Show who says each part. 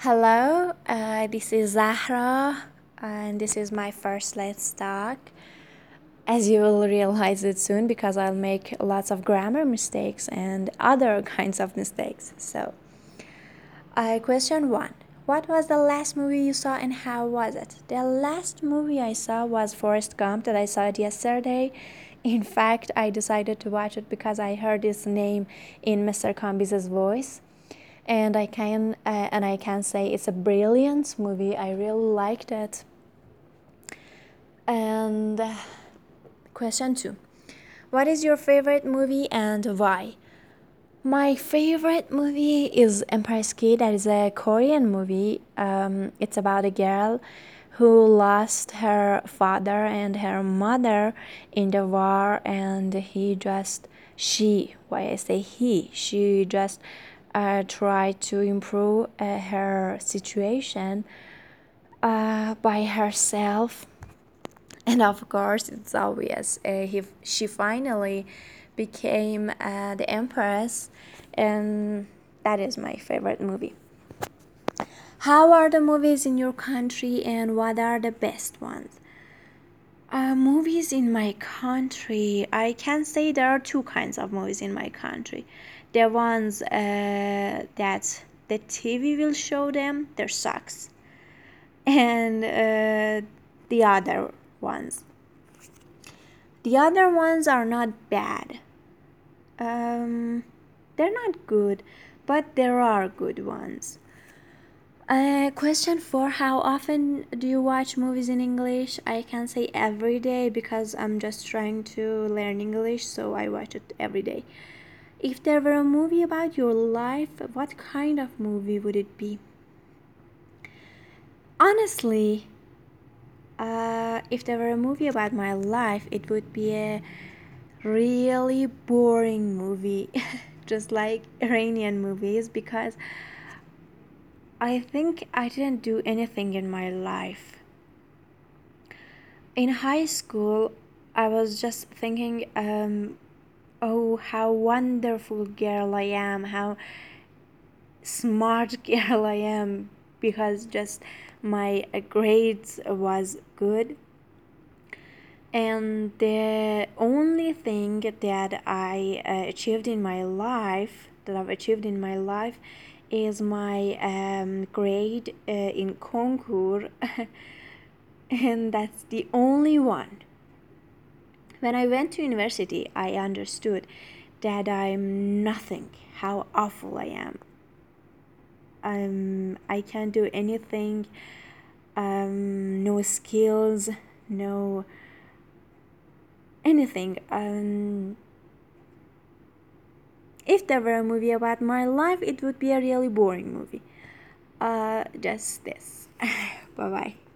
Speaker 1: Hello, this is Zahra, and this is my first Let's Talk. As you will realize it soon, because I'll make lots of grammar mistakes and other kinds of mistakes. Question one. What was the last movie you saw and how was it? The last movie I saw was Forrest Gump, that I saw it yesterday. In fact, I decided to watch it because I heard his name in Mr. Comby's voice. And I can say it's a brilliant movie. I really liked it. And question two. What is your favorite movie and why? My favorite movie is Empress Kid. That is a Korean movie. It's about a girl who lost her father and her mother in the war, and she just tried to improve her situation by herself. And of course, it's obvious, she finally became the empress, and that is my favorite movie. How are the movies in your country and what are the best ones? Movies in my country, I can say there are two kinds of movies in my country. The ones that the TV will show them, they're sucks. And the other ones. The other ones are not bad. They're not good, but there are good ones. Question 4. How often do you watch movies in English? I can say every day because I'm just trying to learn English, so I watch it every day. If there were a movie about your life, what kind of movie would it be? Honestly, if there were a movie about my life, it would be a really boring movie, just like Iranian movies, because I think I didn't do anything in my life. In high school, I was just thinking, oh, how wonderful girl I am, how smart girl I am, because just my grades was good. And the only thing that I've achieved in my life, is my grade in concours, and that's the only one. When I went to university, I understood that I'm nothing, how awful I am. I can't do anything, no skills, no anything. If there were a movie about my life, it would be a really boring movie. Just this. Bye bye.